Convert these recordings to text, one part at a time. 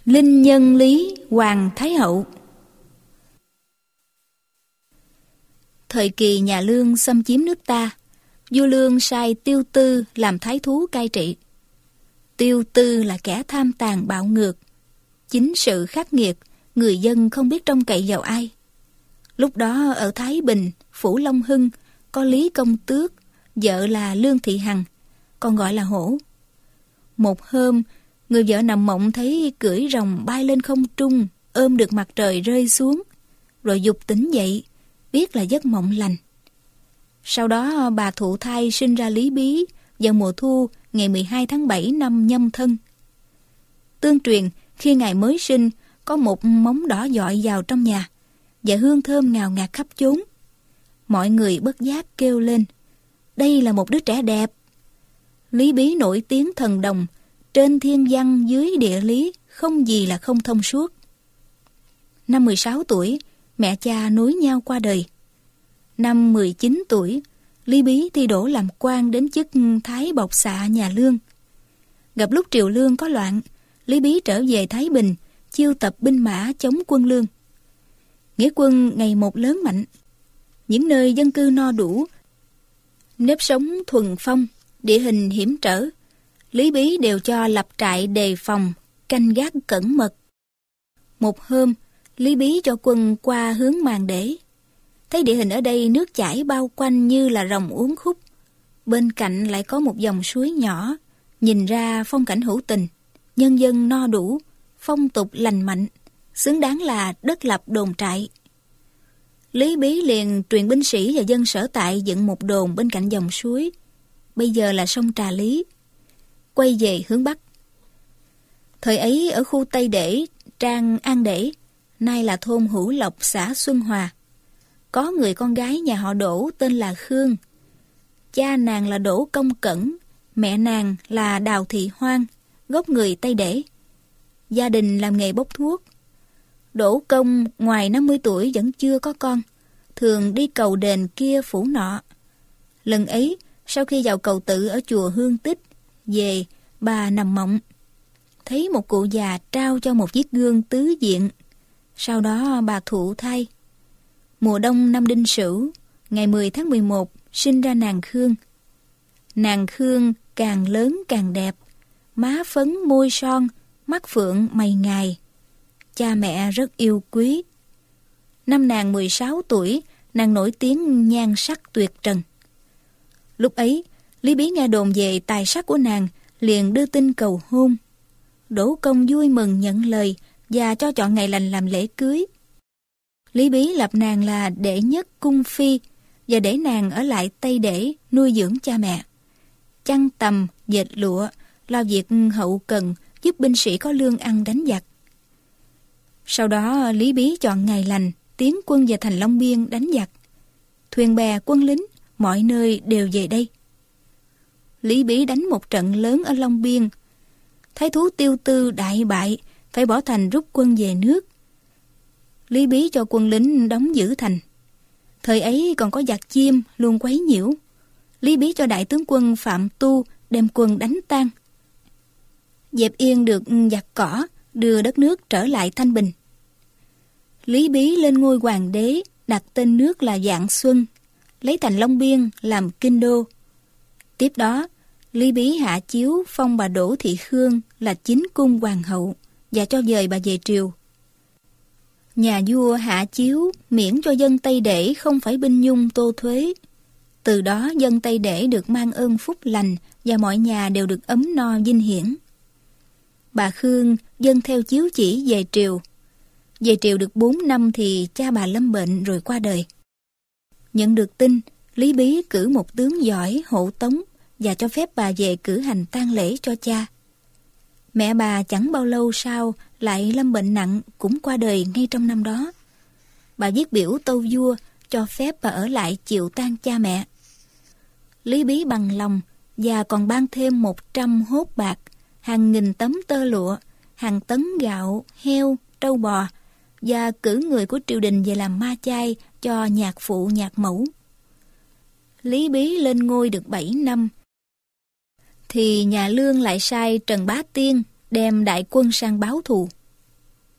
Linh nhân Lý Hoàng Thái Hậu. Thời kỳ nhà Lương xâm chiếm nước ta, vua Lương sai Tiêu Tư làm thái thú cai trị. Tiêu Tư là kẻ tham tàn bạo ngược, chính sự khắc nghiệt, người dân không biết trông cậy vào ai. Lúc đó ở Thái Bình, phủ Long Hưng, có Lý Công Tước, vợ là Lương Thị Hằng, còn gọi là Hổ. Một hôm, người vợ nằm mộng thấy cưỡi rồng bay lên không trung, ôm được mặt trời rơi xuống, rồi giục tỉnh dậy, biết là giấc mộng lành. Sau đó bà thụ thai sinh ra Lý Bí vào mùa thu ngày 12 tháng 7 năm Nhâm Thân. Tương truyền khi ngài mới sinh có một móng đỏ dọi vào trong nhà và hương thơm ngào ngạt khắp chốn. Mọi người bất giác kêu lên, đây là một đứa trẻ đẹp. Lý Bí nổi tiếng thần đồng, trên thiên văn dưới địa lý không gì là không thông suốt. Năm 16 tuổi, mẹ cha nối nhau qua đời. Năm 19 tuổi, Lý Bí thi đỗ làm quan đến chức Thái Bộc Xạ nhà Lương. Gặp lúc triều Lương có loạn, Lý Bí trở về Thái Bình, chiêu tập binh mã chống quân Lương. Nghĩa quân ngày một lớn mạnh. Những nơi dân cư no đủ, nếp sống thuần phong, địa hình hiểm trở, Lý Bí đều cho lập trại đề phòng, canh gác cẩn mật. Một hôm, Lý Bí cho quân qua hướng Màn Để. Thấy địa hình ở đây nước chảy bao quanh như là rồng uốn khúc. Bên cạnh lại có một dòng suối nhỏ, nhìn ra phong cảnh hữu tình, nhân dân no đủ, phong tục lành mạnh, xứng đáng là đất lập đồn trại. Lý Bí liền truyền binh sĩ và dân sở tại dựng một đồn bên cạnh dòng suối, bây giờ là sông Trà Lý, quay về hướng Bắc. Thời ấy ở khu Tây Để, Trang An Để, nay là thôn Hữu Lộc, xã Xuân Hòa, có người con gái nhà họ Đỗ tên là Khương. Cha nàng là Đỗ Công Cẩn, mẹ nàng là Đào Thị Hoang, gốc người Tây Để. Gia đình làm nghề bốc thuốc. Đỗ Công ngoài 50 tuổi vẫn chưa có con, thường đi cầu đền kia phủ nọ. Lần ấy, sau khi vào cầu tự ở chùa Hương Tích, về, bà nằm mộng. Thấy một cụ già trao cho một chiếc gương tứ diện. Sau đó bà thụ thai. Mùa đông năm Đinh Sửu, ngày 10 tháng 11, sinh ra nàng Khương. Nàng Khương càng lớn càng đẹp, má phấn môi son, mắt phượng mày ngài. Cha mẹ rất yêu quý. Năm nàng 16 tuổi, nàng nổi tiếng nhan sắc tuyệt trần. Lúc ấy, Lý Bí nghe đồn về tài sắc của nàng, liền đưa tin cầu hôn. Đỗ Công vui mừng nhận lời và cho chọn ngày lành làm lễ cưới. Lý Bí lập nàng là đệ nhất cung phi và để nàng ở lại Tây Để nuôi dưỡng cha mẹ, chăn tằm, dệt lụa, lo việc hậu cần, giúp binh sĩ có lương ăn đánh giặc. Sau đó Lý Bí chọn ngày lành tiến quân về thành Long Biên đánh giặc. Thuyền bè quân lính mọi nơi đều về đây. Lý Bí đánh một trận lớn ở Long Biên. Thái thú Tiêu Tư đại bại, phải bỏ thành rút quân về nước. Lý Bí cho quân lính đóng giữ thành. Thời ấy còn có giặc chim luôn quấy nhiễu. Lý Bí cho đại tướng quân Phạm Tu đem quân đánh tan, dẹp yên được giặc cỏ, đưa đất nước trở lại thanh bình. Lý Bí lên ngôi hoàng đế, đặt tên nước là Vạn Xuân, lấy thành Long Biên làm kinh đô. Tiếp đó, Lý Bí hạ chiếu phong bà Đỗ Thị Khương là chính cung hoàng hậu và cho dời bà về triều. Nhà vua hạ chiếu miễn cho dân Tây Để không phải binh nhung tô thuế. Từ đó dân Tây Để được mang ơn phúc lành và mọi nhà đều được ấm no vinh hiển. Bà Khương dâng theo chiếu chỉ về triều. Về triều được 4 năm thì cha bà lâm bệnh rồi qua đời. Nhận được tin, Lý Bí cử một tướng giỏi hộ tống và cho phép bà về cử hành tang lễ cho cha. Mẹ bà chẳng bao lâu sau lại lâm bệnh nặng, cũng qua đời ngay trong năm đó. Bà viết biểu tâu vua cho phép bà ở lại chịu tang cha mẹ. Lý Bí bằng lòng và còn ban thêm 100 hốt bạc, hàng nghìn tấm tơ lụa, hàng tấn gạo, heo, trâu bò, và cử người của triều đình về làm ma chay cho nhạc phụ nhạc mẫu. Lý Bí lên ngôi được 7 năm, thì nhà Lương lại sai Trần Bá Tiên đem đại quân sang báo thù.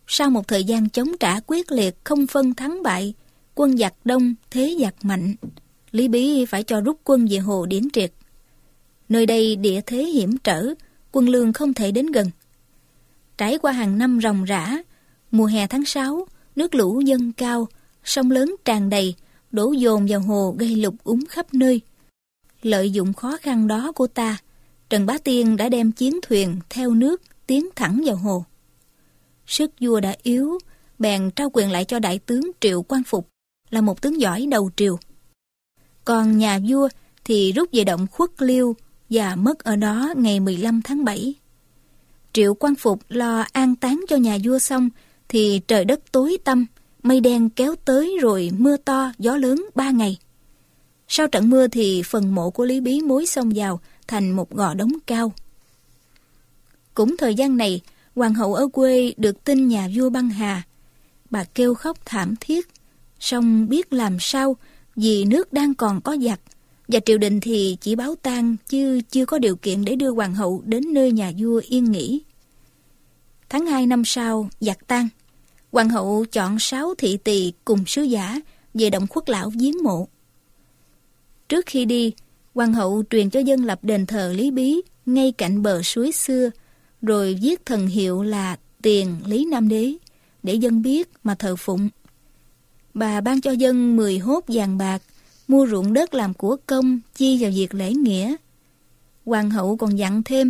Sau một thời gian chống trả quyết liệt không phân thắng bại, quân giặc đông, thế giặc mạnh, Lý Bí phải cho rút quân về Hồ Điển Triệt. Nơi đây địa thế hiểm trở, quân lương không thể đến gần. Trải qua hàng năm ròng rã, mùa hè tháng 6, nước lũ dâng cao, sông lớn tràn đầy, đổ dồn vào hồ gây lụt úng khắp nơi. Lợi dụng khó khăn đó của ta, Trần Bá Tiên đã đem chiến thuyền theo nước tiến thẳng vào hồ. Sức vua đã yếu, bèn trao quyền lại cho đại tướng Triệu Quang Phục, là một tướng giỏi đầu triều. Còn nhà vua thì rút về động Khuất Liêu và mất ở đó ngày 15 tháng 7. Triệu Quang Phục lo an táng cho nhà vua xong thì trời đất tối tăm, mây đen kéo tới rồi mưa to, gió lớn 3 ngày. Sau trận mưa thì phần mộ của Lý Bí mối xông vào thành một gò đống cao. Cũng thời gian này, hoàng hậu ở quê được tin nhà vua băng hà. Bà kêu khóc thảm thiết, song biết làm sao vì nước đang còn có giặc, và triều đình thì chỉ báo tang chứ chưa có điều kiện để đưa hoàng hậu đến nơi nhà vua yên nghỉ. Tháng 2 năm sau, giặc tan. Hoàng hậu chọn 6 thị tỳ cùng sứ giả về động Khuất Lão viếng mộ. Trước khi đi, hoàng hậu truyền cho dân lập đền thờ Lý Bí ngay cạnh bờ suối xưa, rồi viết thần hiệu là Tiền Lý Nam Đế để dân biết mà thờ phụng. Bà ban cho dân 10 hốt vàng bạc, mua ruộng đất làm của công, chi vào việc lễ nghĩa. Hoàng hậu còn dặn thêm: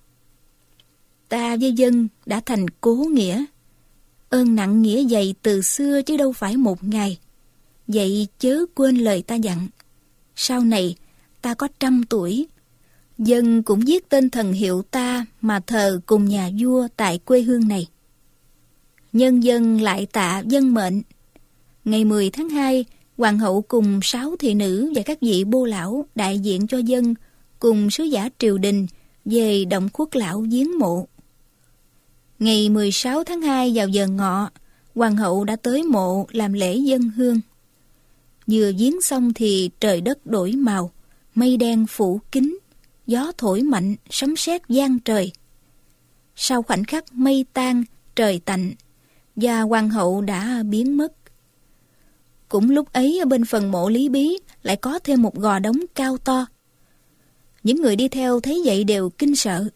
ta với dân đã thành cố nghĩa, ơn nặng nghĩa dày từ xưa chứ đâu phải một ngày. Vậy chớ quên lời ta dặn. Sau này ta có 100 tuổi, dân cũng viết tên thần hiệu ta mà thờ cùng nhà vua tại quê hương này. Nhân dân lại tạ dân mệnh. Ngày 10 tháng 2, hoàng hậu cùng 6 thị nữ và các vị bô lão đại diện cho dân cùng sứ giả triều đình về động Khuất Lão viếng mộ. Ngày 16 tháng 2 vào giờ ngọ, hoàng hậu đã tới mộ làm lễ dâng hương. Vừa viếng xong thì trời đất đổi màu, mây đen phủ kín, gió thổi mạnh, sấm sét vang trời. Sau khoảnh khắc mây tan, trời tạnh, và hoàng hậu đã biến mất. Cũng lúc ấy ở bên phần mộ Lý Bí lại có thêm một gò đống cao to. Những người đi theo thấy vậy đều kinh sợ.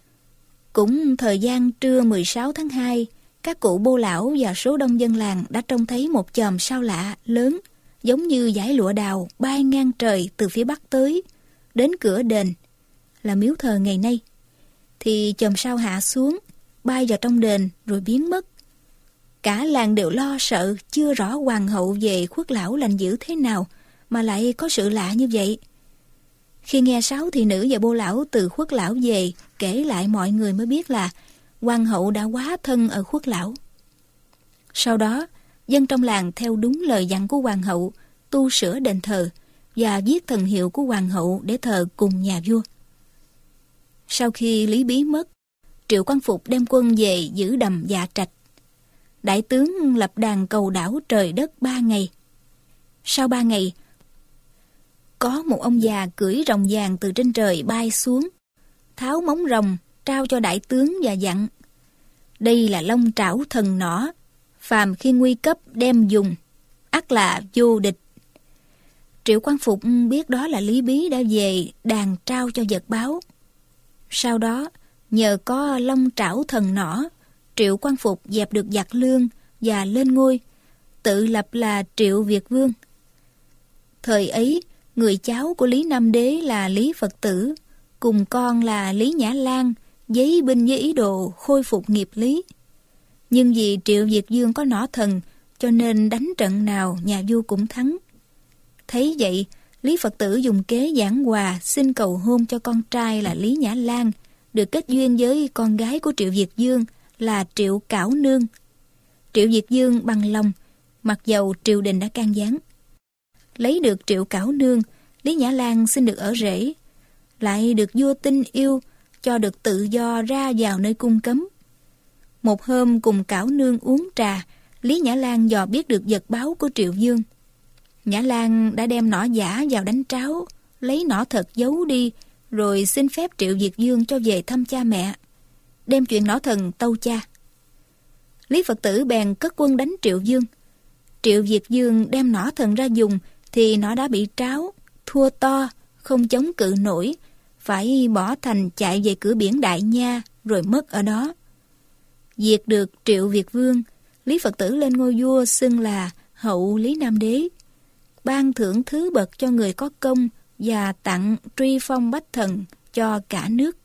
Cũng thời gian trưa 16 tháng 2, các cụ bô lão và số đông dân làng đã trông thấy một chòm sao lạ lớn, giống như dải lụa đào bay ngang trời từ phía bắc tới, đến cửa đền, là miếu thờ ngày nay. Thì chòm sao hạ xuống, bay vào trong đền rồi biến mất. Cả làng đều lo sợ, chưa rõ hoàng hậu về Khuất Lão lành dữ thế nào mà lại có sự lạ như vậy. Khi nghe 6 thị nữ và bô lão từ Khuất Lão về kể lại, mọi người mới biết là hoàng hậu đã quá thân ở Khuất Lão. Sau đó, dân trong làng theo đúng lời dặn của hoàng hậu, tu sửa đền thờ và viết thần hiệu của hoàng hậu để thờ cùng nhà vua. Sau khi Lý Bí mất, Triệu Quang Phục đem quân về giữ đầm Dạ Trạch. Đại tướng lập đàn cầu đảo trời đất 3 ngày. Sau 3 ngày, có một ông già cưỡi rồng vàng từ trên trời bay xuống, tháo móng rồng trao cho đại tướng và dặn: đây là long trảo thần nỏ, phàm khi nguy cấp đem dùng, ắt là vô địch. Triệu Quang Phục biết đó là Lý Bí đã về đàn trao cho vật báo. Sau đó, nhờ có long trảo thần nỏ, Triệu Quang Phục dẹp được giặc Lương và lên ngôi, tự lập là Triệu Việt Vương. Thời ấy, người cháu của Lý Nam Đế là Lý Phật Tử, cùng con là Lý Nhã Lan, giấy binh với ý đồ khôi phục nghiệp Lý. Nhưng vì Triệu Việt Vương có nỏ thần, cho nên đánh trận nào nhà vua cũng thắng. Thấy vậy, Lý Phật Tử dùng kế giảng hòa xin cầu hôn cho con trai là Lý Nhã Lan, được kết duyên với con gái của Triệu Việt Vương là Triệu Cảo Nương. Triệu Việt Vương bằng lòng, mặc dầu triều đình đã can gián. Lấy được Triệu Cảo Nương, Lý Nhã Lan xin được ở rể, lại được vua tin yêu, cho được tự do ra vào nơi cung cấm. Một hôm cùng Cảo Nương uống trà, Lý Nhã Lan dò biết được vật báo của Triệu Vương. Nhã Lan đã đem nỏ giả vào đánh tráo, lấy nỏ thật giấu đi, rồi xin phép Triệu Việt Vương cho về thăm cha mẹ, đem chuyện nỏ thần tâu cha. Lý Phật Tử bèn cất quân đánh Triệu Dương. Triệu Việt Dương đem nỏ thần ra dùng thì nó đã bị tráo, thua to, không chống cự nổi, phải bỏ thành chạy về cửa biển Đại Nha rồi mất ở đó. Diệt được Triệu Việt Vương, Lý Phật Tử lên ngôi vua xưng là Hậu Lý Nam Đế, ban thưởng thứ bậc cho người có công và tặng truy phong bách thần cho cả nước.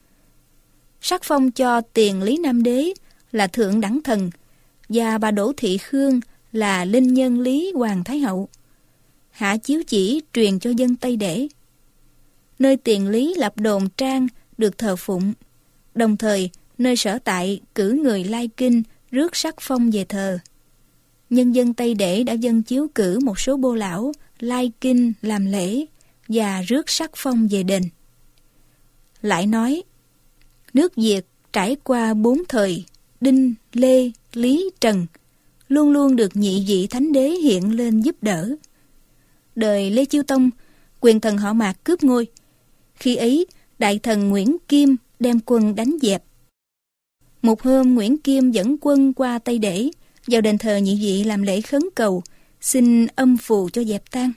Sắc phong cho Tiền Lý Nam Đế là Thượng Đẳng Thần và bà Đỗ Thị Khương là Linh Nhân Lý Hoàng Thái Hậu. Hạ chiếu chỉ truyền cho dân Tây Để. Nơi Tiền Lý lập đồn trang được thờ phụng, đồng thời nơi sở tại cử người lai kinh rước sắc phong về thờ. Nhân dân Tây Để đã dâng chiếu cử một số bô lão lai kinh làm lễ và rước sắc phong về đền. Lại nói, nước Việt trải qua 4 thời Đinh, Lê, Lý, Trần, luôn luôn được nhị vị thánh đế hiện lên giúp đỡ. Đời Lê Chiêu Tông, quyền thần họ Mạc cướp ngôi. Khi ấy, đại thần Nguyễn Kim đem quân đánh dẹp. Một hôm, Nguyễn Kim dẫn quân qua Tây Để, vào đền thờ nhị vị làm lễ khấn cầu, xin âm phù cho dẹp tan.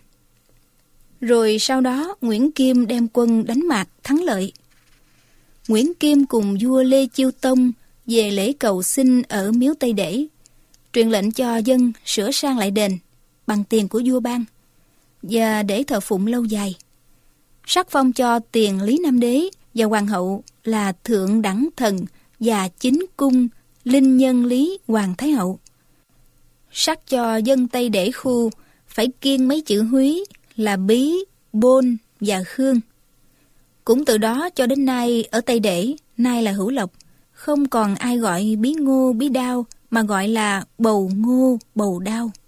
Rồi sau đó, Nguyễn Kim đem quân đánh Mạc thắng lợi. Nguyễn Kim cùng vua Lê Chiêu Tông về lễ cầu xin ở miếu Tây Để, truyền lệnh cho dân sửa sang lại đền bằng tiền của vua ban và để thờ phụng lâu dài. Sắc phong cho Tiền Lý Nam Đế và hoàng hậu là Thượng Đẳng Thần và Chính Cung Linh Nhân Lý Hoàng Thái Hậu. Sắc cho dân Tây Để khu phải kiêng mấy chữ Húy là Bí, Bôn và Khương. Cũng từ đó cho đến nay ở Tây Để, nay là Hữu Lộc, không còn ai gọi Bí Ngô, Bí Đao mà gọi là Bầu Ngô, Bầu Đao.